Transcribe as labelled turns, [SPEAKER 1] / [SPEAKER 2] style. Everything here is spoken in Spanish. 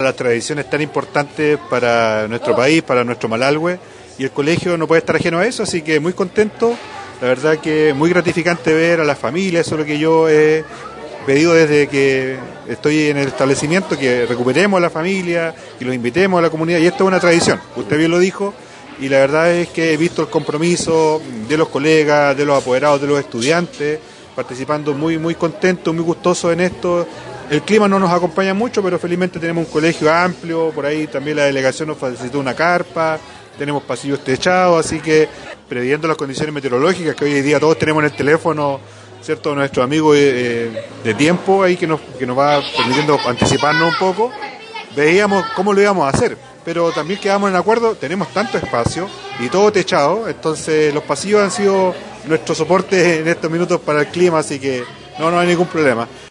[SPEAKER 1] para las tradiciones tan importantes para nuestro país, para nuestro Malalhue, y el colegio no puede estar ajeno a eso, así que muy contento, la verdad que muy gratificante ver a las familias, eso es lo que yo he pedido desde que estoy en el establecimiento, que recuperemos a la familia, que los invitemos a la comunidad, y esto es una tradición, usted bien lo dijo, y la verdad es que he visto el compromiso de los colegas, de los apoderados, de los estudiantes, participando muy contentos, muy gustosos en esto. El clima no nos acompaña mucho, pero felizmente tenemos un colegio amplio, por ahí también la delegación nos facilitó una carpa, tenemos pasillos techados, así que previendo las condiciones meteorológicas que hoy en día todos tenemos en el teléfono, ¿cierto? Nuestro amigo de tiempo ahí que nos va permitiendo anticiparnos un poco, veíamos cómo lo íbamos a hacer, pero también quedamos en acuerdo, tenemos tanto espacio y todo techado, entonces los pasillos han sido nuestro soporte en estos minutos para el clima, así que no hay ningún problema.